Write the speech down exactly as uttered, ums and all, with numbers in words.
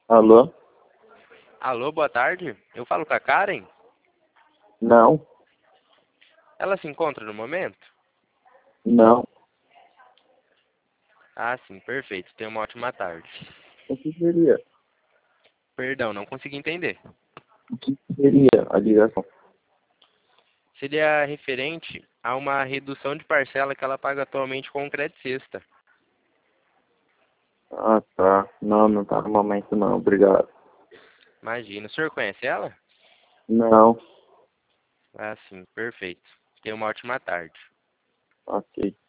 Alô? Alô, boa tarde. Eu falo com a Karen? Não, Ela se encontra no momento? não. Ah, sim, perfeito. Tenha uma ótima tarde. O que seria? Perdão, não consegui entender. O que seria a ligação? Seria referente a uma redução de parcela que ela paga atualmente com o crédito sexta. Ah, tá. Não, não tá no momento não, obrigado. Imagina, o senhor conhece ela? Não, Ah, sim, perfeito. Tenha uma ótima tarde. ok.